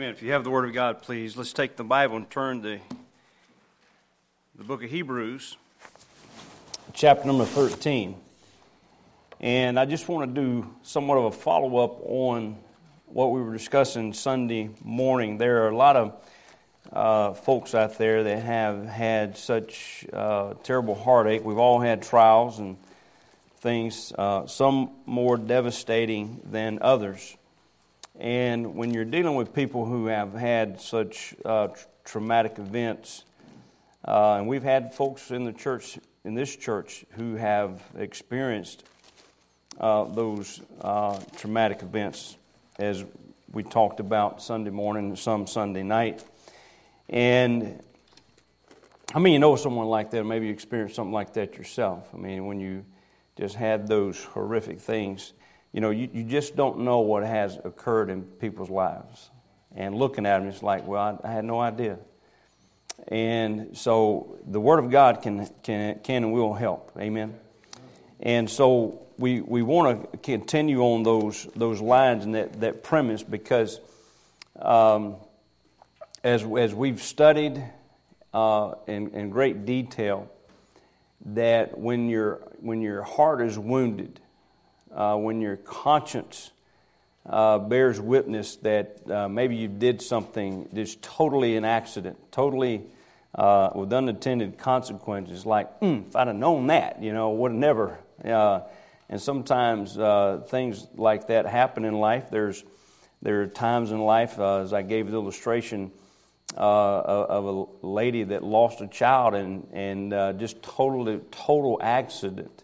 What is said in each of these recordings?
Amen. If you have the Word of God, please, let's take the Bible and turn to the book of Hebrews, chapter number 13. And I just want to do somewhat of a follow-up on what we were discussing Sunday morning. There are a lot of folks out there that have had such terrible heartache. We've all had trials and things, some more devastating than others. And when you're dealing with people who have had such traumatic events, and we've had folks in the church, in this church, who have experienced those traumatic events, as we talked about Sunday morning and some Sunday night. And I mean, you know someone like that, maybe you experienced something like that yourself. I mean, when you just had those horrific things, you know, you just don't know what has occurred in people's lives. And looking at them, it's like, well, I had no idea. And so the Word of God can and will help. Amen. And so we want to continue on those lines and that premise, because as we've studied in great detail, that when your heart is wounded, when your conscience bears witness that maybe you did something that's totally an accident, totally with unintended consequences, like, if I'd have known that, would have never. And sometimes things like that happen in life. There are times in life, as I gave the illustration of a lady that lost a child and just total accident.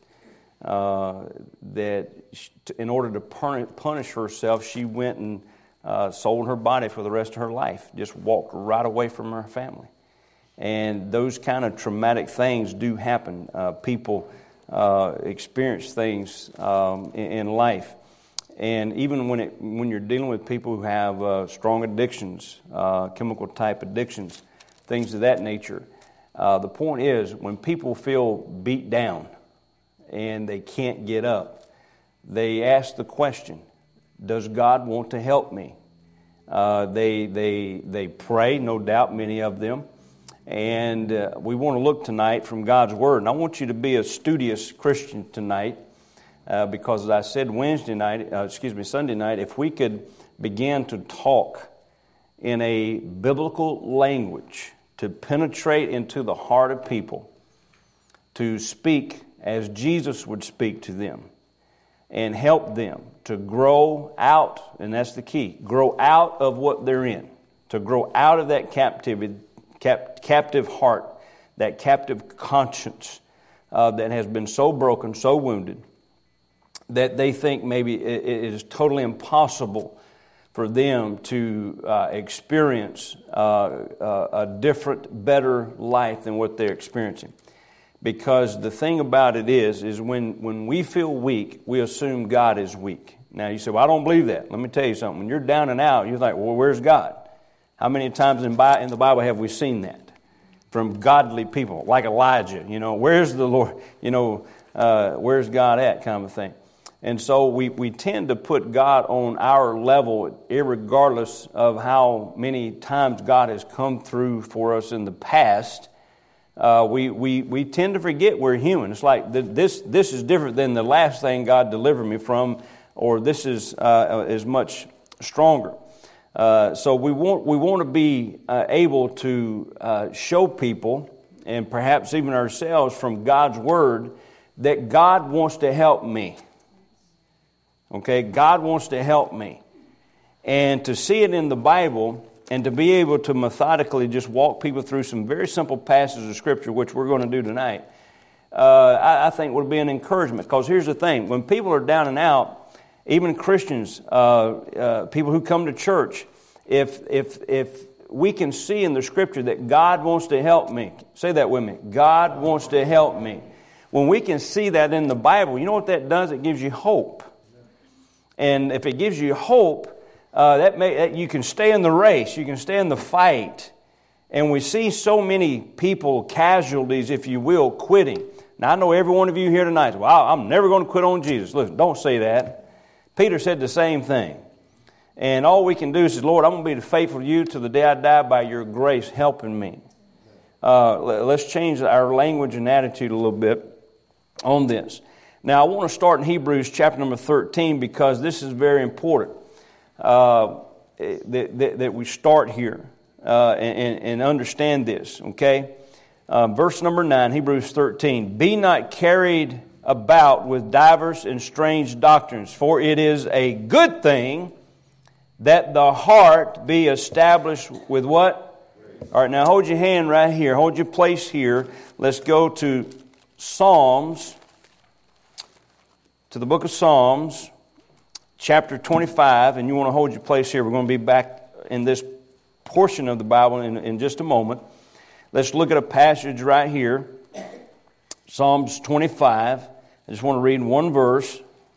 That in order to punish herself, she went and sold her body for the rest of her life. Just walked right away from her family. And those kind of traumatic things do happen. People experience things in life. And even when you're dealing with people who have strong addictions, chemical type addictions, things of that nature, the point is, when people feel beat down and they can't get up, they ask the question, does God want to help me? They pray, no doubt, many of them. And we want to look tonight from God's Word. And I want you to be a studious Christian tonight, because as I said Sunday night, if we could begin to talk in a biblical language to penetrate into the heart of people, to speak as Jesus would speak to them, and help them to grow out, and that's the key, grow out of what they're in, to grow out of that captive heart, that captive conscience that has been so broken, so wounded, that they think maybe it is totally impossible for them to experience a different, better life than what they're experiencing. Because the thing about it is when we feel weak, we assume God is weak. Now you say, well, I don't believe that. Let me tell you something. When you're down and out, you're like, well, where's God? How many times in the Bible have we seen that? From godly people, like Elijah, where's the Lord? Where's God at, kind of a thing. And so we tend to put God on our level, irregardless of how many times God has come through for us in the past. We tend to forget we're human. It's like this is different than the last thing God delivered me from, or this is much stronger. So we want to be able to show people, and perhaps even ourselves, from God's Word, that God wants to help me. Okay, God wants to help me. And to see it in the Bible, and to be able to methodically just walk people through some very simple passages of Scripture, which we're going to do tonight, I think would be an encouragement. Because here's the thing, when people are down and out, even Christians, people who come to church, if we can see in the Scripture that God wants to help me, say that with me, God wants to help me. When we can see that in the Bible, you know what that does? It gives you hope. And if it gives you hope, you can stay in the race, you can stay in the fight. And we see so many people, casualties, if you will, quitting. Now, I know every one of you here tonight, well, I'm never going to quit on Jesus. Listen, don't say that. Peter said the same thing. And all we can do is say, Lord, I'm going to be faithful to you to the day I die by your grace helping me. Let's change our language and attitude a little bit on this. Now, I want to start in Hebrews chapter number 13 because this is very important that we start here and understand this, okay? Verse number 9, Hebrews 13. Be not carried about with divers and strange doctrines, for it is a good thing that the heart be established with what? All right, now hold your hand right here. Hold your place here. Let's go to Psalms, to the book of Psalms, chapter 25. And you want to hold your place here. We're going to be back in this portion of the Bible in just a moment. Let's look at a passage right here. Psalms 25. I just want to read one verse.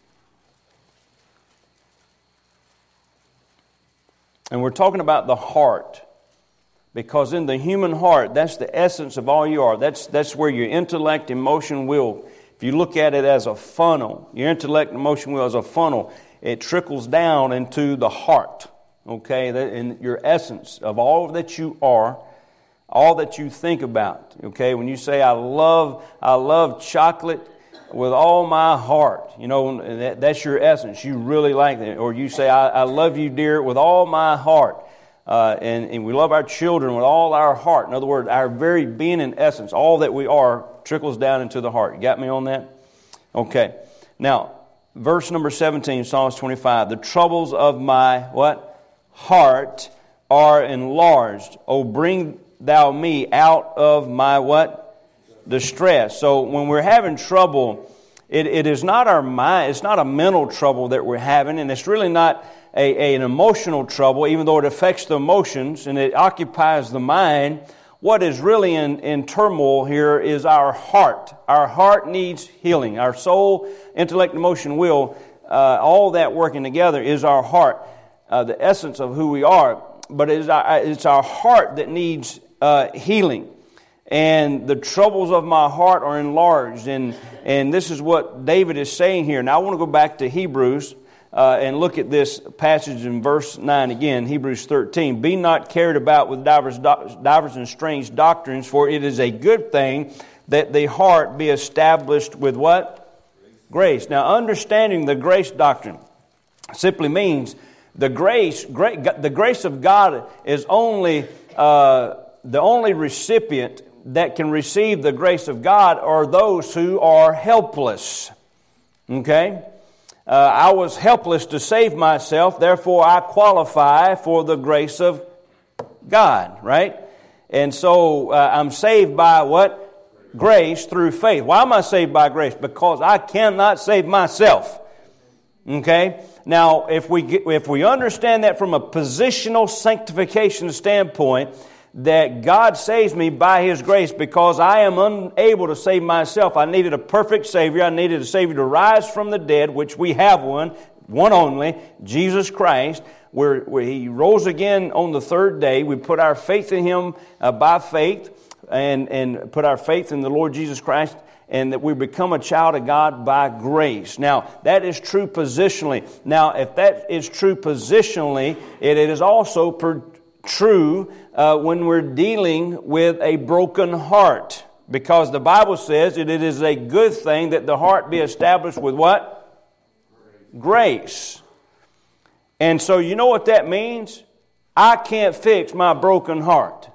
And we're talking about the heart. Because in the human heart, that's the essence of all you are. That's where your intellect, emotion, will. If you look at it as a funnel, your intellect, emotion, will as a funnel, it trickles down into the heart. Okay? In your essence of all that you are, all that you think about. Okay? When you say, I love chocolate with all my heart, you know, that's your essence. You really like that. Or you say, I love you, dear, with all my heart. And we love our children with all our heart. In other words, our very being and essence, all that we are, trickles down into the heart. You got me on that? Okay. Now, verse number 17, Psalms 25. The troubles of my, what? Heart are enlarged. Oh, bring thou me out of my, what? Distress. So when we're having trouble, it is not our mind, it's not a mental trouble that we're having, and it's really not an emotional trouble, even though it affects the emotions and it occupies the mind. What is really in turmoil here is our heart. Our heart needs healing. Our soul, intellect, emotion, will, all that working together is our heart, the essence of who we are. But it's our heart that needs healing. And the troubles of my heart are enlarged. And this is what David is saying here. Now I want to go back to Hebrews and look at this passage in verse 9 again, Hebrews 13. Be not carried about with divers and strange doctrines, for it is a good thing that the heart be established with what? Grace. Now understanding the grace doctrine simply means the grace of God is only the only recipient that can receive the grace of God are those who are helpless. Okay? I was helpless to save myself, therefore I qualify for the grace of God, right? And so I'm saved by what? Grace through faith. Why am I saved by grace? Because I cannot save myself. Okay? Now, if we understand that from a positional sanctification standpoint, that God saves me by His grace because I am unable to save myself. I needed a perfect Savior. I needed a Savior to rise from the dead, which we have one only, Jesus Christ, where He rose again on the third day. We put our faith in Him by faith and put our faith in the Lord Jesus Christ, and that we become a child of God by grace. Now, that is true positionally. Now, if that is true positionally, it is also true when we're dealing with a broken heart. Because the Bible says it is a good thing that the heart be established with what? Grace. And so you know what that means? I can't fix my broken heart.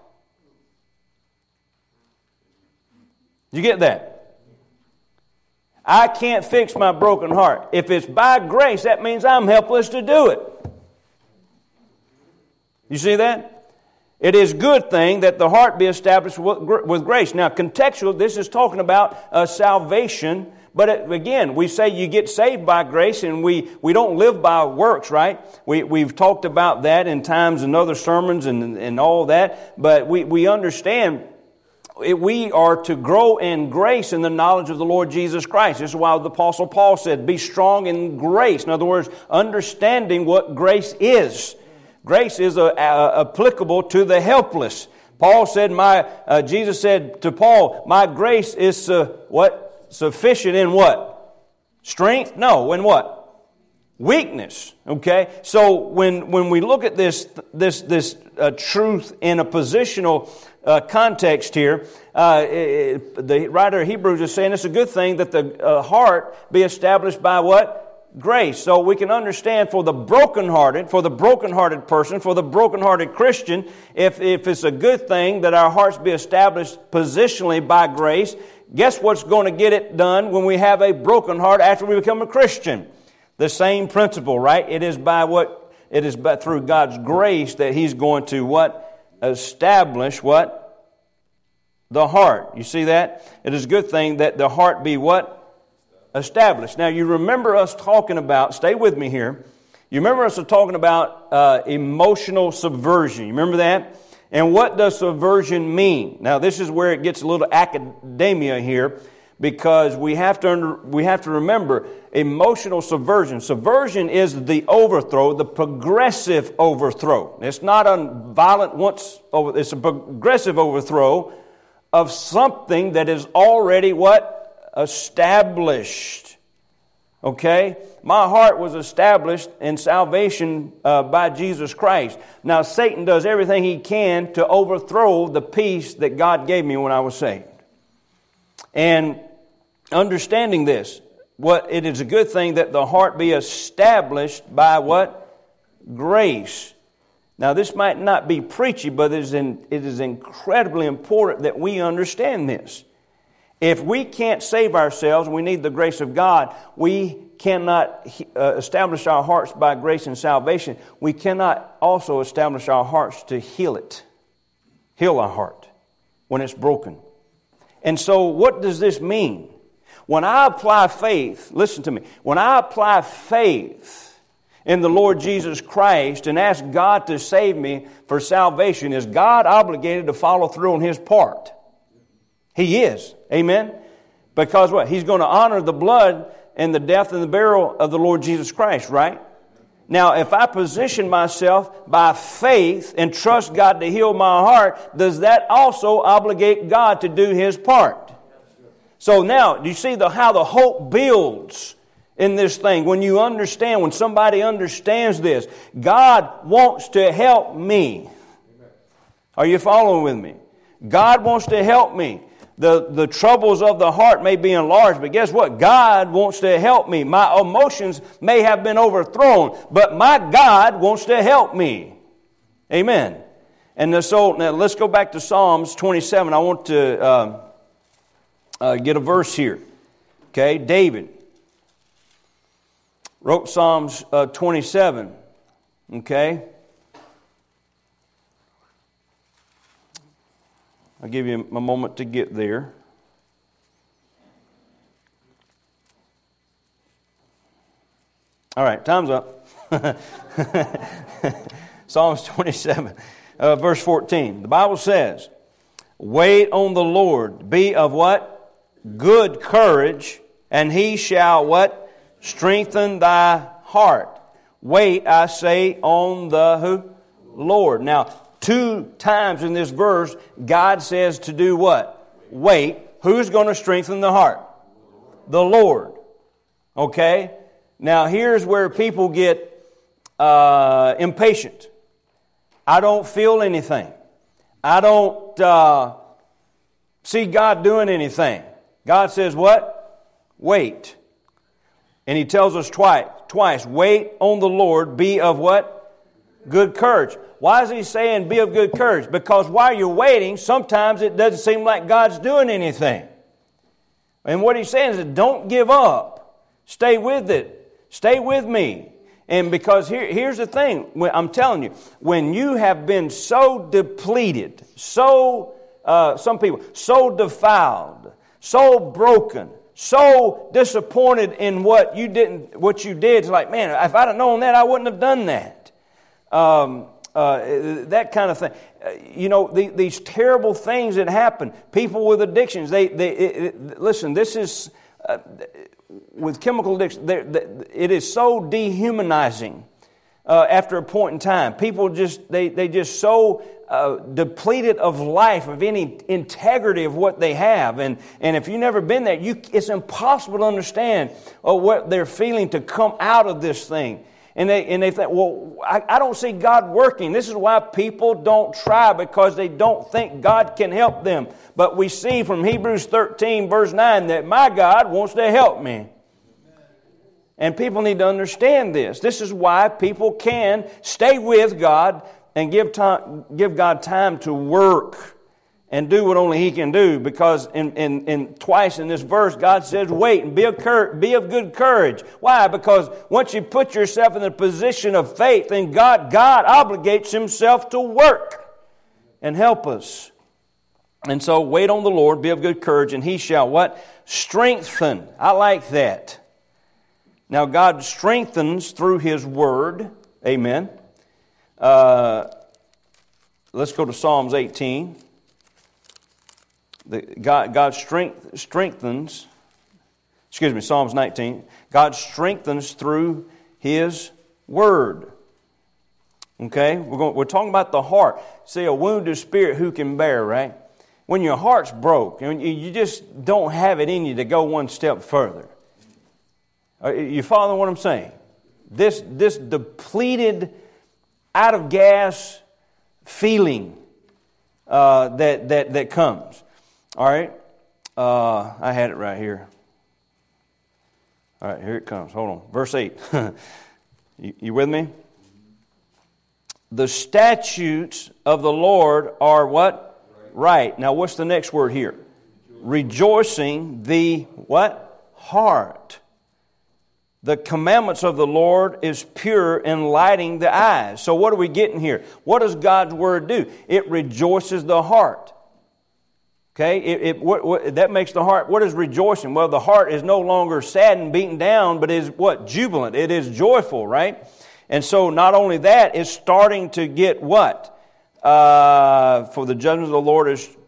You get that? I can't fix my broken heart. If it's by grace, that means I'm helpless to do it. You see that? It is a good thing that the heart be established with grace. Now, contextual, this is talking about salvation. But again, we say you get saved by grace, and we don't live by works, right? We've talked about that in times in other sermons and all that. But we understand we are to grow in grace in the knowledge of the Lord Jesus Christ. This is why the Apostle Paul said, be strong in grace. In other words, understanding what grace is. Grace is applicable to the helpless. Paul said, Jesus said to Paul, my grace is sufficient in what? Strength? No, in what? weakness. Okay, so when we look at this truth in a positional context here, the writer of Hebrews is saying it's a good thing that the heart be established by what? Grace. So we can understand for the brokenhearted person, for the brokenhearted Christian, if it's a good thing that our hearts be established positionally by grace, guess what's going to get it done when we have a broken heart after we become a Christian? The same principle, right? It is through God's grace that He's going to what? Establish what? The heart. You see that? It is a good thing that the heart be what? Established. Now you remember us talking about, stay with me here, you remember us talking about emotional subversion. You remember that? And what does subversion mean? Now this is where it gets a little academia here, because we have to remember emotional subversion. Subversion is the overthrow, the progressive overthrow. It's not a violent it's a progressive overthrow of something that is already what? Established. Okay? My heart was established in salvation by Jesus Christ. Now Satan does everything he can to overthrow the peace that God gave me when I was saved. And understanding this, it is a good thing that the heart be established by what? Grace. Now this might not be preachy, but it is incredibly important that we understand this. If we can't save ourselves, we need the grace of God. We cannot establish our hearts by grace and salvation. We cannot also establish our hearts to heal it. Heal our heart when it's broken. And so what does this mean? When I apply faith, listen to me, when I apply faith in the Lord Jesus Christ and ask God to save me for salvation, is God obligated to follow through on His part? He is. Amen? Because what? He's going to honor the blood and the death and the burial of the Lord Jesus Christ, right? Now, if I position myself by faith and trust God to heal my heart, does that also obligate God to do His part? So now, do you see how the hope builds in this thing? When you understand, when somebody understands this, God wants to help me. Are you following with me? God wants to help me. The troubles of the heart may be enlarged, but guess what? God wants to help me. My emotions may have been overthrown, but my God wants to help me. Amen. And so now let's go back to Psalms 27. I want to get a verse here. Okay, David wrote Psalms 27. Okay. I'll give you a moment to get there. All right, time's up. Psalms 27, verse 14. The Bible says, wait on the Lord, be of what? Good courage, and He shall what? Strengthen thy heart. Wait, I say, on the who? Lord. Now, 2 times in this verse, God says to do what? Wait. Who's going to strengthen the heart? The Lord. Okay? Now, here's where people get impatient. I don't feel anything. I don't see God doing anything. God says what? Wait. And He tells us twice, wait on the Lord, be of what? Good courage. Why is He saying be of good courage? Because while you're waiting, sometimes it doesn't seem like God's doing anything. And what He's saying is don't give up. Stay with it. Stay with me. And because here's the thing. I'm telling you, when you have been so depleted, some people, so defiled, so broken, so disappointed in what you did, it's like, man, if I'd have known that, I wouldn't have done that. That kind of thing. These terrible things that happen. People with addictions. Listen. This is with chemical addiction. It is so dehumanizing after a point in time. People they just so depleted of life, of any integrity of what they have. And if you've never been there, it's impossible to understand what they're feeling to come out of this thing. And they think, well, I don't see God working. This is why people don't try, because they don't think God can help them. But we see from Hebrews 13, verse 9, that my God wants to help me. And people need to understand this. This is why people can stay with God and give God time to work and do what only He can do. Because in twice in this verse, God says, wait and be of good courage. Why? Because once you put yourself in the position of faith, then God obligates Himself to work and help us. And so wait on the Lord, be of good courage, and He shall what? Strengthen. I like that. Now God strengthens through His Word. Amen. Let's go to Psalms 18. God strengthens, Psalms 19. God strengthens through His Word. Okay? We're talking about the heart. See, a wounded spirit who can bear, right? When your heart's broke, and you just don't have it in you to go one step further. You following what I'm saying? This depleted, out of gas feeling that comes. All right, I had it right here. All right, here it comes. Hold on, verse 8. You with me? The statutes of the Lord are what? Right. Now, what's the next word here? Rejoicing the what? Heart. The commandments of the Lord is pure, enlightening the eyes. So what are we getting here? What does God's Word do? It rejoices the heart. Okay, that makes the heart, what is rejoicing? Well, the heart is no longer sad and beaten down, but is what? Jubilant. It is joyful, right? And so not only that, it's starting to get what? For the judgment of the Lord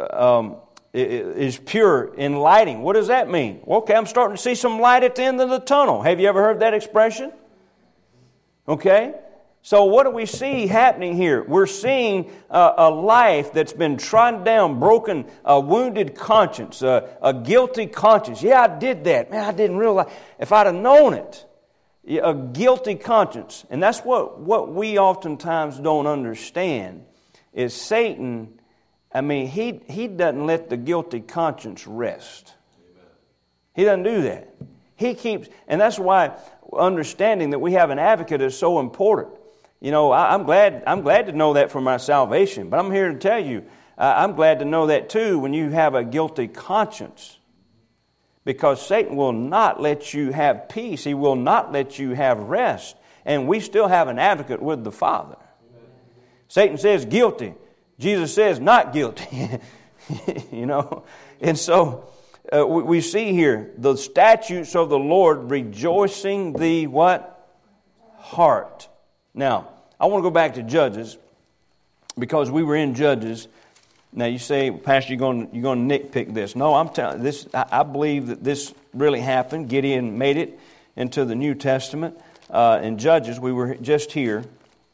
is pure, enlightening. What does that mean? Well, okay, I'm starting to see some light at the end of the tunnel. Have you ever heard that expression? Okay, so what do we see happening here? We're seeing a life that's been trodden down, broken, a wounded conscience, a guilty conscience. Yeah, I did that. Man, I didn't realize. If I'd have known it. A guilty conscience. And that's what we oftentimes don't understand is Satan. I mean, he doesn't let the guilty conscience rest. Amen. He doesn't do that. He keeps, and that's why understanding that we have an advocate is so important. You know, I'm glad to know that for my salvation. But I'm here to tell you, I'm glad to know that too when you have a guilty conscience. Because Satan will not let you have peace. He will not let you have rest. And we still have an advocate with the Father. Amen. Satan says guilty. Jesus says not guilty. You know. And so we see here the statutes of the Lord rejoicing the what? Heart. Now, I want to go back to Judges because we were in Judges. Now you say, Pastor, you're going to nitpick this. No, I'm telling this. I believe that this really happened. Gideon made it into the New Testament. In Judges, we were just here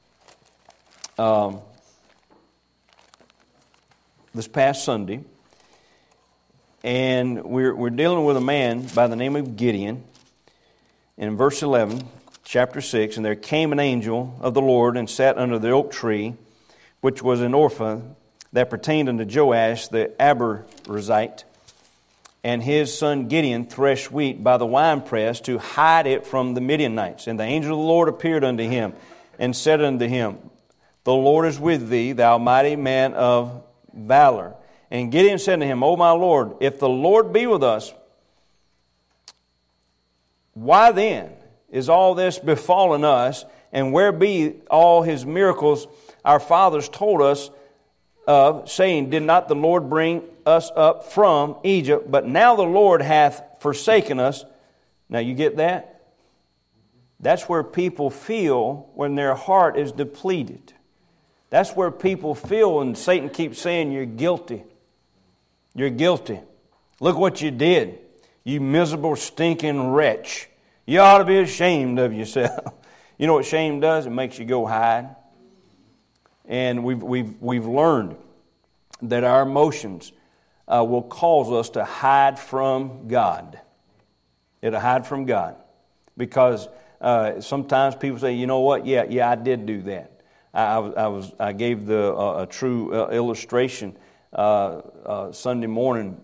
this past Sunday, and we're dealing with a man by the name of Gideon. In verse 11, chapter 6, and there came an angel of the Lord and sat under the oak tree, which was in Ophrah, that pertained unto Joash the Abiezrite, and his son Gideon threshed wheat by the winepress to hide it from the Midianites. And the angel of the Lord appeared unto him, and said unto him, The Lord is with thee, thou mighty man of valor. And Gideon said to him, O my Lord, if the Lord be with us, why then is all this befallen us, and where be all his miracles our fathers told us of, saying, Did not the Lord bring us up from Egypt? But now the Lord hath forsaken us. Now you get that? That's where people feel when their heart is depleted. That's where people feel when Satan keeps saying, you're guilty. You're guilty. Look what you did. You miserable, stinking wretch. You ought to be ashamed of yourself. You know what shame does? It makes you go hide. And we've learned that our emotions will cause us to hide from God. It'll hide from God. Because sometimes people say, you know what? Yeah, I did do that. I gave a true illustration Sunday morning.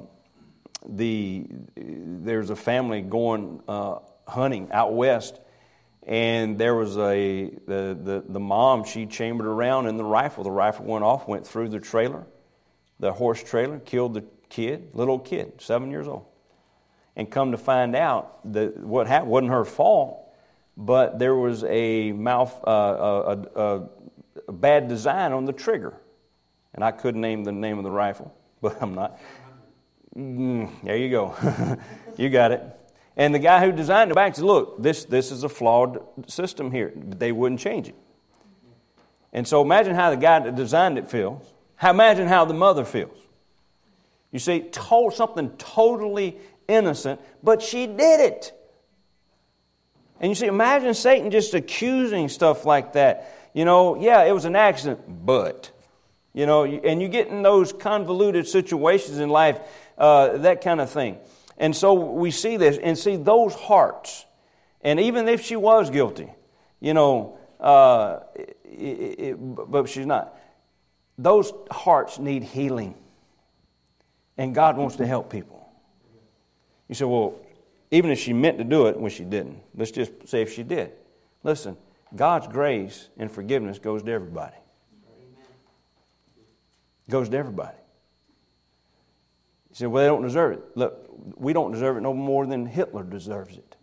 There's a family going hunting out west, and there was the mom. She chambered around in the rifle. The rifle went off, went through the trailer, the horse trailer, killed the kid, little kid, 7 years old. And come to find out that what happened wasn't her fault, but there was a bad design on the trigger. And I couldn't name the name of the rifle, but I'm not. There you go. You got it. And the guy who designed it back said, look, this is a flawed system here. They wouldn't change it. And so imagine how the guy that designed it feels. Imagine how the mother feels. You see, something totally innocent, but she did it. And you see, imagine Satan just accusing stuff like that. You know, yeah, it was an accident, but, you know, and you get in those convoluted situations in life, that kind of thing. And so we see this and see those hearts. And even if she was guilty, you know, but she's not. Those hearts need healing. And God wants to help people. You say, well, even if she meant to do it, well, she didn't. Let's just say if she did. Listen, God's grace and forgiveness goes to everybody. It goes to everybody. You say, well, they don't deserve it. Look, we don't deserve it no more than Hitler deserves it.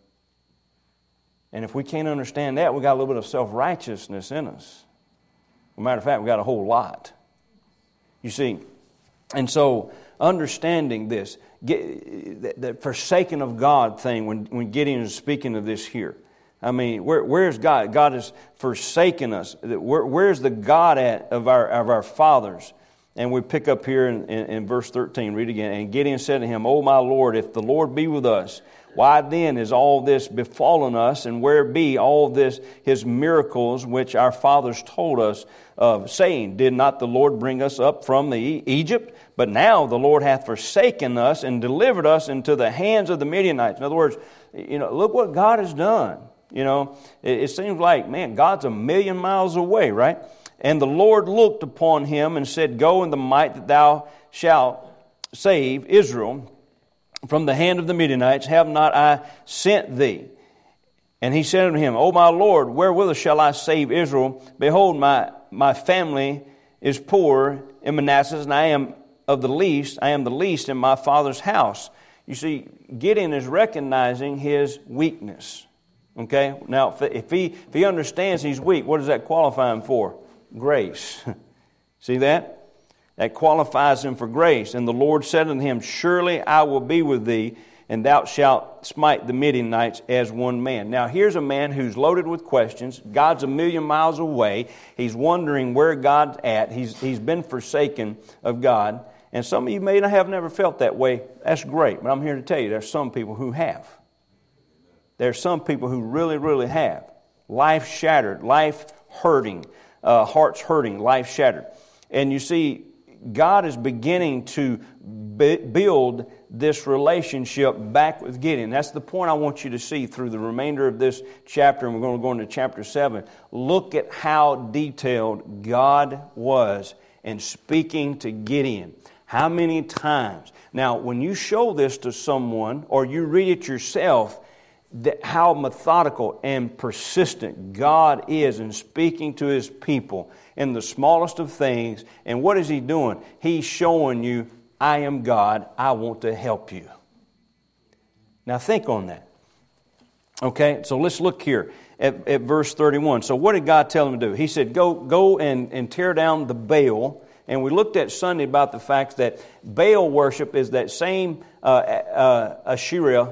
And if we can't understand that, we got a little bit of self-righteousness in us. As a matter of fact, we got a whole lot. You see, and so understanding this, the forsaken of God thing, when Gideon is speaking of this here, I mean, where's God? God has forsaken us. Where's the God of our fathers? And we pick up here in verse 13, read again. And Gideon said to him, O my Lord, if the Lord be with us, why then is all this befallen us, and where be all this his miracles which our fathers told us of, saying, did not the Lord bring us up from Egypt? But now the Lord hath forsaken us and delivered us into the hands of the Midianites. In other words, you know, look what God has done. You know, it seems like, man, God's a million miles away, right? And the Lord looked upon him and said, go in the might that thou shalt save Israel from the hand of the Midianites. Have not I sent thee? And he said unto him, O my Lord, wherewith shall I save Israel? Behold, my family is poor in Manasseh, and I am the least in my father's house. You see, Gideon is recognizing his weakness. Okay? Now, if he understands he's weak, what does that qualify him for? Grace. See that? That qualifies him for grace. And the Lord said unto him, surely I will be with thee, and thou shalt smite the Midianites as one man. Now here's a man who's loaded with questions. God's a million miles away. He's wondering where God's at. He's been forsaken of God. And some of you may have never felt that way. That's great. But I'm here to tell you, there's some people who have. There's some people who really, really have. Life shattered, life hurting, hearts hurting, life shattered. And you see, God is beginning to build this relationship back with Gideon. That's the point I want you to see through the remainder of this chapter, and we're going to go into chapter 7. Look at how detailed God was in speaking to Gideon. How many times? Now, when you show this to someone, or you read it yourself, how methodical and persistent God is in speaking to His people in the smallest of things. And what is He doing? He's showing you, I am God, I want to help you. Now think on that. Okay, so let's look here at verse 31. So what did God tell him to do? He said, go and tear down the Baal. And we looked at Sunday about the fact that Baal worship is that same Asherah.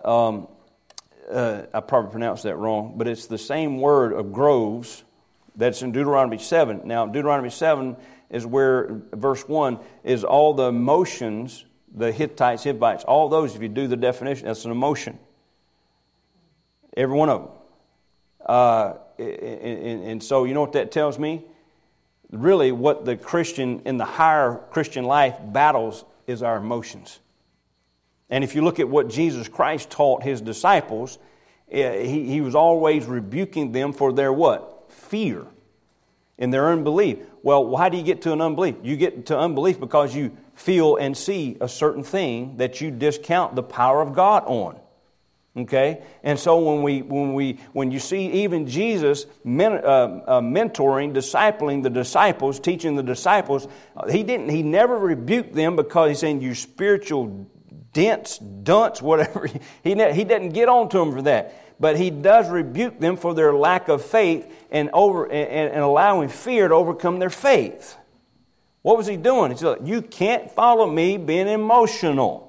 I probably pronounced that wrong, but it's the same word of groves that's in Deuteronomy 7. Now, Deuteronomy 7 is where, verse 1, is all the emotions, the Hittites, Hivites, all those, if you do the definition, that's an emotion. Every one of them. And so you know what that tells me? Really what the Christian in the higher Christian life battles is our emotions. And if you look at what Jesus Christ taught His disciples, He was always rebuking them for their what? Fear in their unbelief. Well, why do you get to an unbelief? You get to unbelief because you feel and see a certain thing that you discount the power of God on. Okay? And so when you see even Jesus mentoring, discipling the disciples, teaching the disciples, He never rebuked them because He's saying, you spiritual dense, dunce, whatever. He doesn't get on to them for that. But He does rebuke them for their lack of faith and allowing fear to overcome their faith. What was He doing? He said, you can't follow me being emotional.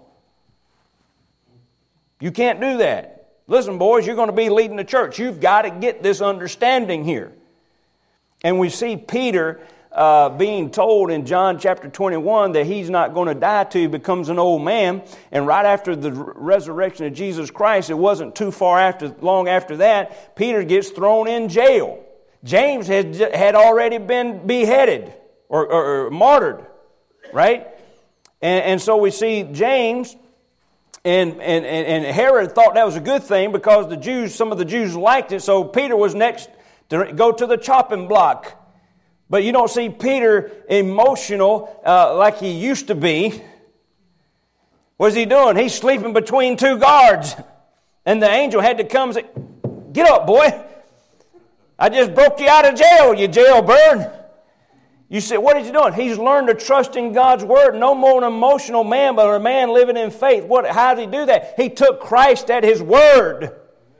You can't do that. Listen, boys, you're going to be leading the church. You've got to get this understanding here. And we see Peter being told in John chapter 21 that he's not going to die till he becomes an old man. And right after the resurrection of Jesus Christ, it wasn't too long after that, Peter gets thrown in jail. James had already been beheaded or martyred, right? And so we see James, and Herod thought that was a good thing because some of the Jews liked it. So Peter was next to go to the chopping block. But you don't see Peter emotional like he used to be. What's he doing? He's sleeping between two guards. And the angel had to come and say, get up, boy. I just broke you out of jail, you jailbird. You say, what is he doing? He's learned to trust in God's Word. No more an emotional man, but a man living in faith. How did he do that? He took Christ at His Word.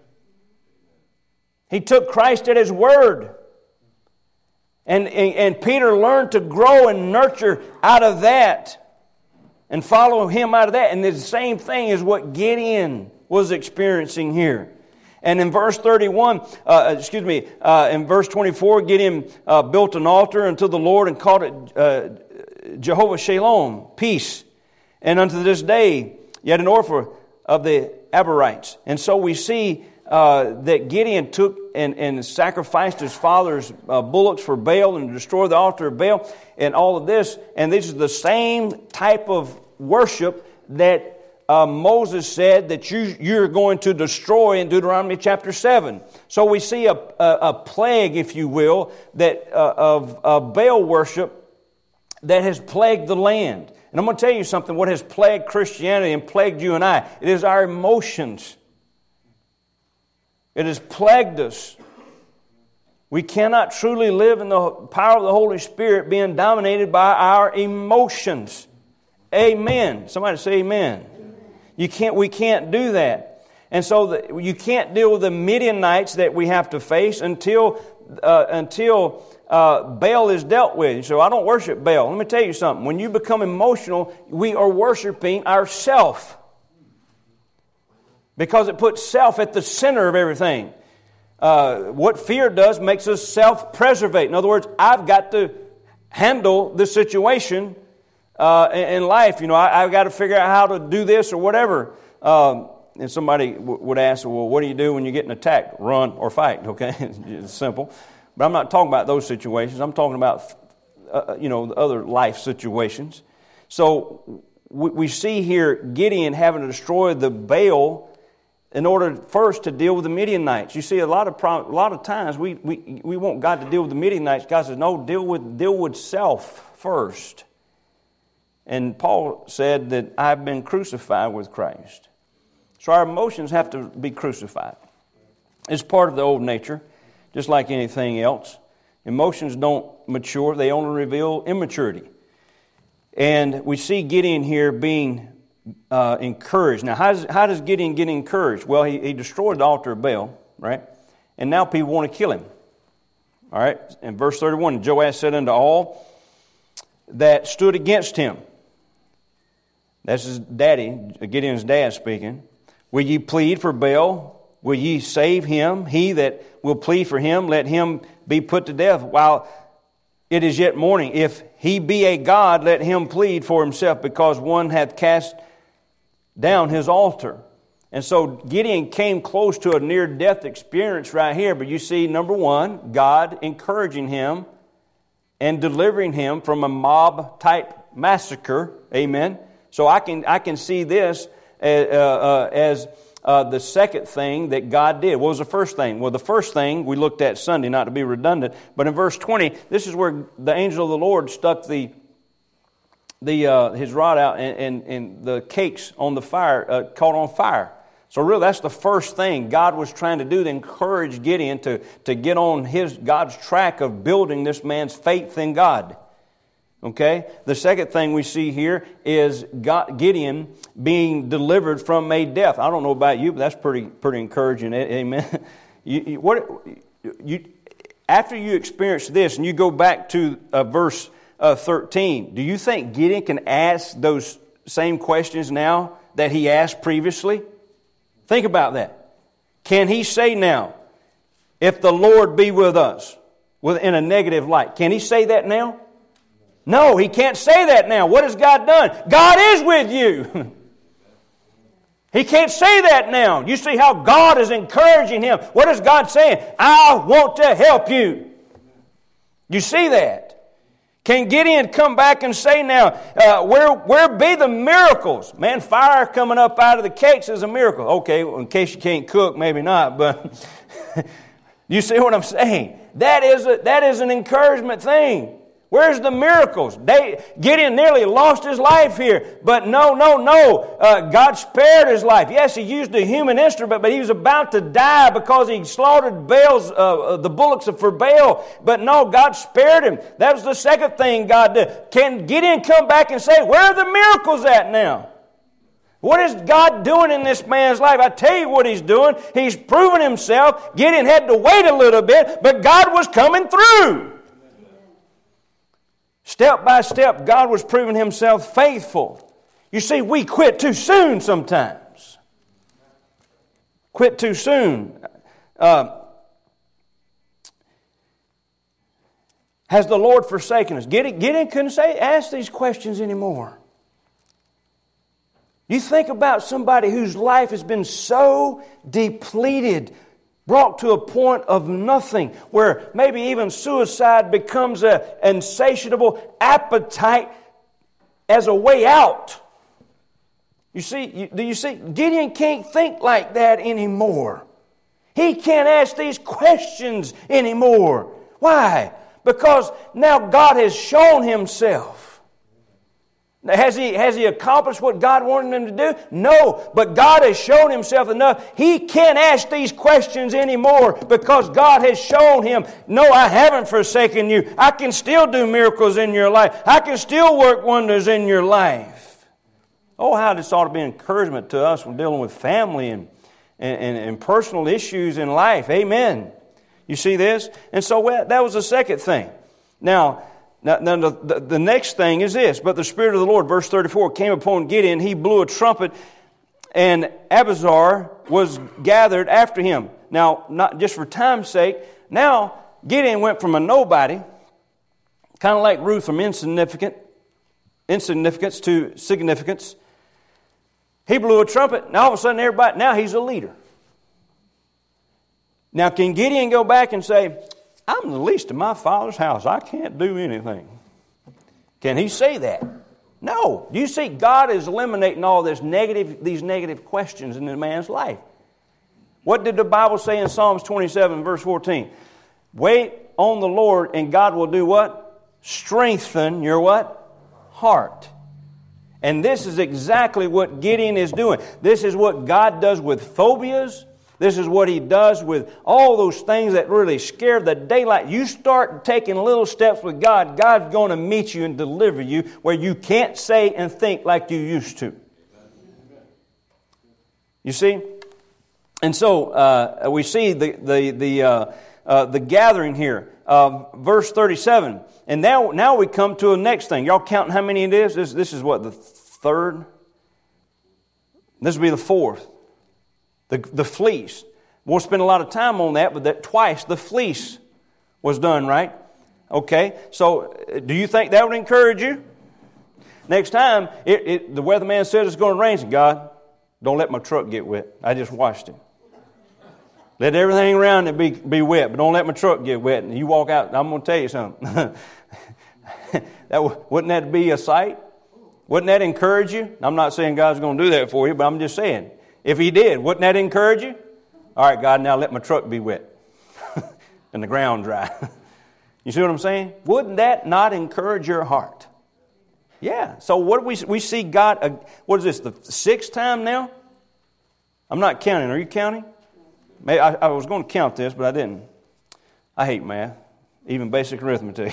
He took Christ at His Word. And Peter learned to grow and nurture out of that and follow him out of that. And the same thing is what Gideon was experiencing here. And in verse 31, in verse 24, Gideon built an altar unto the Lord and called it Jehovah Shalom, peace. And unto this day, yet an Ophrah of the Abarites. And so we see that Gideon took and sacrificed his father's bullocks for Baal and destroyed the altar of Baal and all of this. And this is the same type of worship that Moses said that you're going to destroy in Deuteronomy chapter 7. So we see a plague, if you will, that of Baal worship that has plagued the land. And I'm going to tell you something, what has plagued Christianity and plagued you and I, it is our emotions. It has plagued us. We cannot truly live in the power of the Holy Spirit being dominated by our emotions. Amen. Somebody say amen. We can't do that. And so you can't deal with the Midianites that we have to face until Baal is dealt with. So I don't worship Baal. Let me tell you something. When you become emotional, we are worshiping ourself. Because it puts self at the center of everything. What fear does makes us self-preservate. In other words, I've got to handle this situation in life. You know, I've got to figure out how to do this or whatever. And somebody would ask, well, what do you do when you're getting attacked? Run or fight, okay? It's simple. But I'm not talking about those situations. I'm talking about, the other life situations. So we see here Gideon having to destroy the Baal in order first to deal with the Midianites. You see, a lot of times we want God to deal with the Midianites. God says, no, deal with self first. And Paul said that I've been crucified with Christ. So our emotions have to be crucified. It's part of the old nature, just like anything else. Emotions don't mature, they only reveal immaturity. And we see Gideon here being encouraged. Now, how does Gideon get encouraged? Well, he destroyed the altar of Baal, right? And now people want to kill him. All right? In verse 31, Joash said unto all that stood against him. That's his daddy, Gideon's dad speaking. Will ye plead for Baal? Will ye save him? He that will plead for him, let him be put to death while it is yet morning. If he be a god, let him plead for himself, because one hath cast down his altar. And so Gideon came close to a near-death experience right here. But you see, number one, God encouraging him and delivering him from a mob-type massacre. Amen. So I can see this as the second thing that God did. What was the first thing? Well, the first thing we looked at Sunday, not to be redundant, but in verse 20, this is where the angel of the Lord stuck his rod out and the cakes on the fire caught on fire. So really, that's the first thing God was trying to do to encourage Gideon to get on God's track of building this man's faith in God. Okay? The second thing we see here is Gideon being delivered from a death. I don't know about you, but that's pretty encouraging. Amen. After you experience this and you go back to verse 13, do you think Gideon can ask those same questions now that he asked previously? Think about that. Can he say now, if the Lord be with us, in a negative light? Can he say that now? No, he can't say that now. What has God done? God is with you. He can't say that now. You see how God is encouraging him. What is God saying? I want to help you. You see that? Can Gideon come back and say now, where be the miracles? Man, fire coming up out of the cakes is a miracle. Okay, well, in case you can't cook, maybe not, but you see what I'm saying? That is an encouragement thing. Where's the miracles? Gideon nearly lost his life here. But no. God spared his life. Yes, he used a human instrument, but he was about to die because he slaughtered the bullocks for Baal. But no, God spared him. That was the second thing God did. Can Gideon come back and say, where are the miracles at now? What is God doing in this man's life? I tell you what He's doing. He's proven Himself. Gideon had to wait a little bit, but God was coming through. Step by step, God was proving Himself faithful. You see, we quit too soon sometimes. Quit too soon. Has the Lord forsaken us? Gideon couldn't ask these questions anymore. You think about somebody whose life has been so depleted, brought to a point of nothing, where maybe even suicide becomes an insatiable appetite as a way out. Do you see? Gideon can't think like that anymore. He can't ask these questions anymore. Why? Because now God has shown Himself. Has he accomplished what God wanted him to do? No, but God has shown Himself enough. He can't ask these questions anymore because God has shown him, no, I haven't forsaken you. I can still do miracles in your life. I can still work wonders in your life. Oh, how this ought to be an encouragement to us when dealing with family and personal issues in life. Amen. You see this? And so that was the second thing. Now the next thing is this. But the Spirit of the Lord, verse 34, came upon Gideon. He blew a trumpet, and Abiezer was gathered after him. Now, not just for time's sake, now Gideon went from a nobody, kind of like Ruth, from insignificance to significance. He blew a trumpet, and all of a sudden everybody, now he's a leader. Now, can Gideon go back and say, I'm the least of my father's house. I can't do anything. Can he say that? No. You see, God is eliminating all these negative questions in the man's life. What did the Bible say in Psalms 27, verse 14? Wait on the Lord, and God will do what? Strengthen your what? Heart. And this is exactly what Gideon is doing. This is what God does with phobias. This is what He does with all those things that really scare the daylight. You start taking little steps with God, God's going to meet you and deliver you where you can't say and think like you used to. You see? And so we see the gathering here. Verse 37. And now we come to the next thing. Y'all counting how many it is? This is what, the third? This will be the fourth. The fleece. Won't spend a lot of time on that, but that twice the fleece was done, right? Okay, so do you think that would encourage you? Next time, the weatherman said it's going to rain. God, Don't let my truck get wet. I just washed it. Let everything around it be wet, but don't let my truck get wet. And you walk out, I'm going to tell you something. Wouldn't that be a sight? Wouldn't that encourage you? I'm not saying God's going to do that for you, but I'm just saying, if He did, wouldn't that encourage you? All right, God, now let my truck be wet and the ground dry. You see what I'm saying? Wouldn't that not encourage your heart? Yeah. So what do we see God, what is this, the sixth time now? I'm not counting. Are you counting? I was going to count this, but I didn't. I hate math, even basic arithmetic.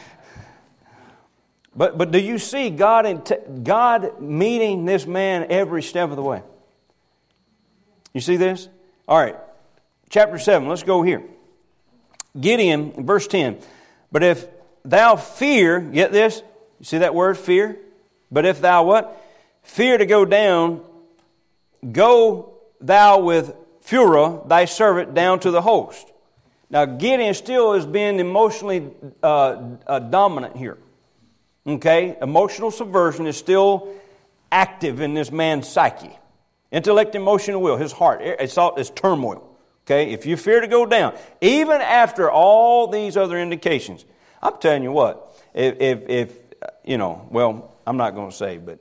But do you see God meeting this man every step of the way? You see this? All right. Chapter 7. Let's go here. Gideon, verse 10. But if thou fear, get this? You see that word, fear? But if thou what? Fear to go down, go thou with Phurah, thy servant, down to the host. Now, Gideon still is being emotionally dominant here. Okay? Emotional subversion is still active in this man's psyche. Intellect, emotion, and will. His heart. It's turmoil. Okay? If you fear to go down, even after all these other indications, I'm telling you what, if you know, well, I'm not going to say, but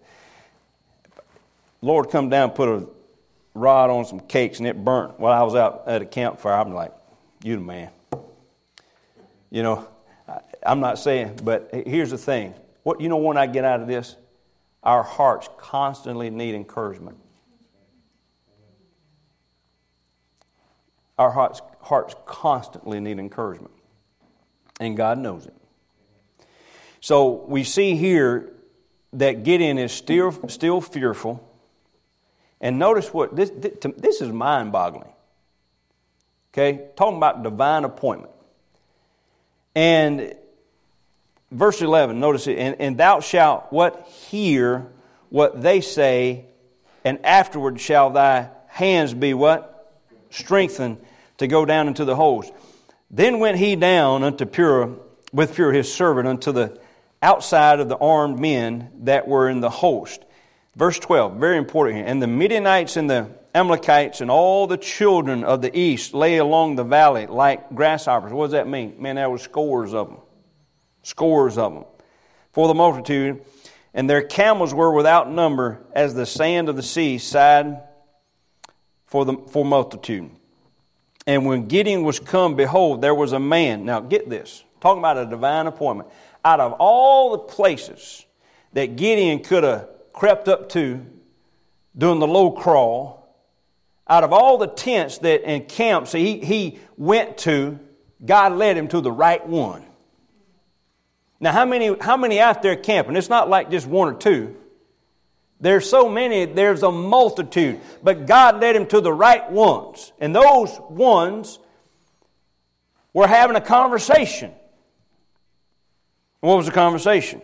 Lord come down, put a rod on some cakes and it burnt while I was out at a campfire, I'm like, you the man. You know, I'm not saying, but here's the thing. What you know when I get out of this? Our hearts constantly need encouragement. Our hearts constantly need encouragement. And God knows it. So we see here that Gideon is still fearful. And notice what, this is mind-boggling. Okay? Talking about divine appointment. And verse 11, notice it. And thou shalt what? Hear what they say, and afterward shall thy hands be what? Strengthened to go down into the host. Then went he down unto Phurah, with Phurah his servant, unto the outside of the armed men that were in the host. Verse 12, very important here. And the Midianites and the Amalekites and all the children of the east lay along the valley like grasshoppers. What does that mean? Man, there were scores of them. Scores of them. For the multitude. And their camels were without number as the sand of the sea sighed for multitude. And when Gideon was come, behold, there was a man. Now get this. Talking about a divine appointment. Out of all the places that Gideon could have crept up to doing the low crawl, out of all the tents and camps he went to, God led him to the right one. Now, how many out there camping? It's not like just one or two. There's so many, there's a multitude. But God led him to the right ones. And those ones were having a conversation. What was the conversation?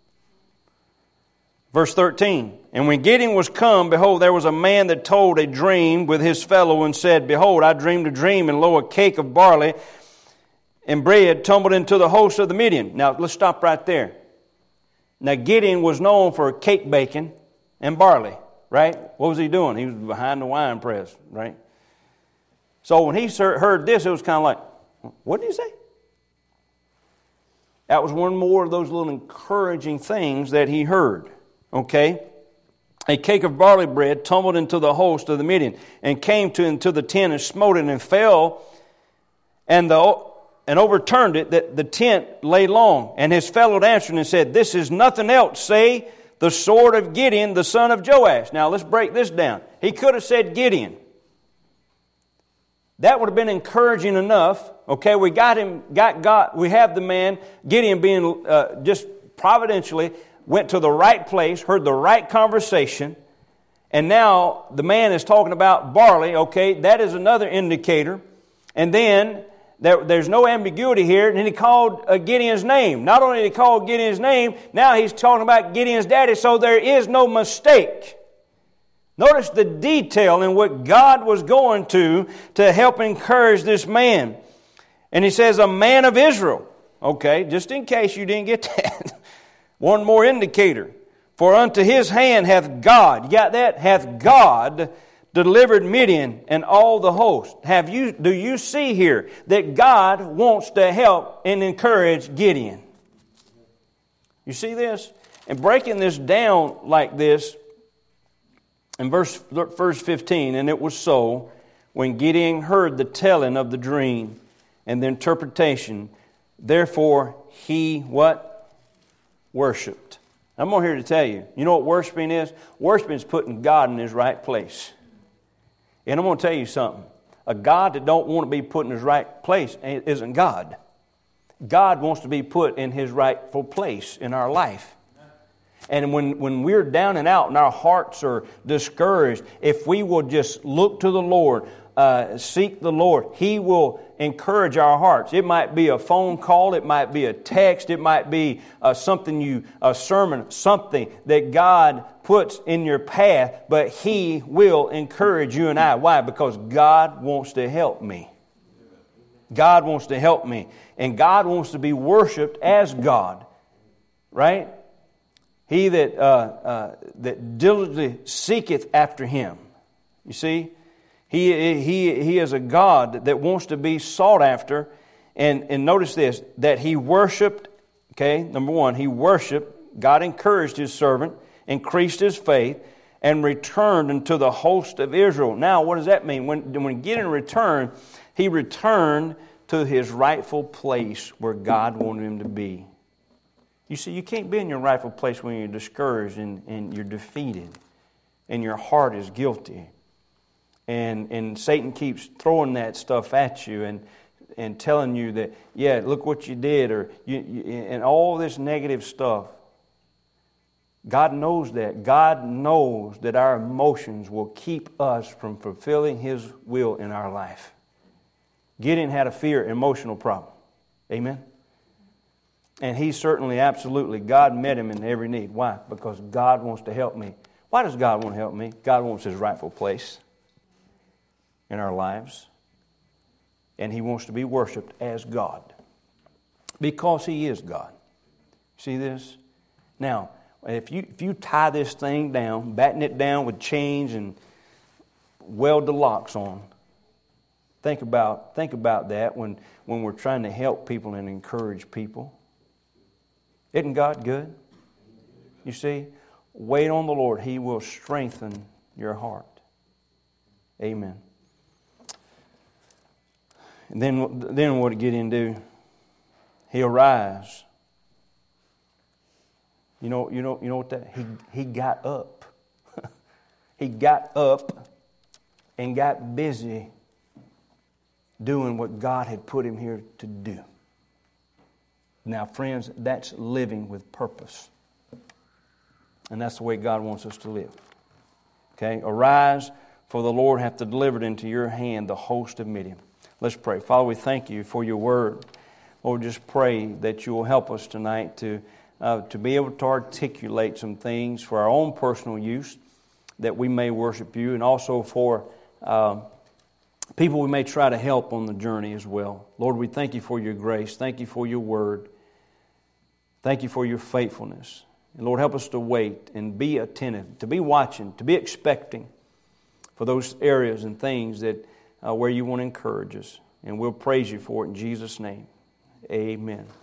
Verse 13. And when Gideon was come, behold, there was a man that told a dream with his fellow and said, Behold, I dreamed a dream, and lo, a cake of barley and bread tumbled into the host of the Midian. Now, let's stop right there. Now, Gideon was known for cake baking and barley, right? What was he doing? He was behind the wine press, right? So when he heard this, it was kind of like, what did he say? That was one more of those little encouraging things that he heard, okay? A cake of barley bread tumbled into the host of the Midian and came into the tent and smote it and fell and overturned it, that the tent lay long. And his fellow answered and said, This is nothing else, say the sword of Gideon, the son of Joash. Now let's break this down. He could have said Gideon. That would have been encouraging enough. Okay, we got him, we have the man, Gideon being just providentially, went to the right place, heard the right conversation, and now the man is talking about barley. Okay, that is another indicator. And then there's no ambiguity here. And then he called Gideon's name. Not only did he call Gideon's name, now he's talking about Gideon's daddy, so there is no mistake. Notice the detail in what God was going to help encourage this man. And he says, a man of Israel. Okay, just in case you didn't get that. One more indicator. For unto his hand hath God," you got that? "Hath God delivered Midian and all the host." Do you see here that God wants to help and encourage Gideon? You see this? And breaking this down like this, in verse 15, "And it was so, when Gideon heard the telling of the dream and the interpretation, therefore he," what? "Worshipped." I'm here to tell you, you know what worshiping is? Worshiping is putting God in His right place. And I'm going to tell you something. A God that don't want to be put in His right place isn't God. God wants to be put in His rightful place in our life. And when we're down and out and our hearts are discouraged, if we will just look to the Lord, seek the Lord, He will encourage our hearts. It might be a phone call, it might be a text, it might be a sermon, something that God puts in your path, but He will encourage you and I. Why? Because God wants to help me. God wants to help me. And God wants to be worshiped as God. Right? He that diligently seeketh after Him. You see? He is a God that wants to be sought after. And notice this, that He worshiped, okay, number one, He worshiped, God encouraged His servant, increased his faith, and returned unto the host of Israel. Now, what does that mean? When Gideon returned, he returned to his rightful place where God wanted him to be. You see, you can't be in your rightful place when you're discouraged and you're defeated and your heart is guilty. And Satan keeps throwing that stuff at you and telling you that, yeah, look what you did, or and all this negative stuff. God knows that. God knows that our emotions will keep us from fulfilling His will in our life. Gideon had a fear, emotional problem. Amen? And he certainly, absolutely, God met him in every need. Why? Because God wants to help me. Why does God want to help me? God wants His rightful place in our lives. And He wants to be worshiped as God. Because He is God. See this? Now, if you tie this thing down, batten it down with chains and weld the locks on, think about that when we're trying to help people and encourage people. Isn't God good? You see, wait on the Lord. He will strengthen your heart. Amen. And then what did Gideon do? He arise. You know what that? He got up. He got up and got busy doing what God had put him here to do. Now, friends, that's living with purpose. And that's the way God wants us to live. Okay? Arise, for the Lord hath delivered into your hand the host of Midian. Let's pray. Father, we thank You for Your word. Lord, just pray that You will help us tonight to be able to articulate some things for our own personal use, that we may worship You, and also for people we may try to help on the journey as well. Lord, we thank You for Your grace. Thank You for Your word. Thank You for Your faithfulness. And Lord, help us to wait and be attentive, to be watching, to be expecting for those areas and things that where You want to encourage us. And we'll praise You for it in Jesus' name. Amen.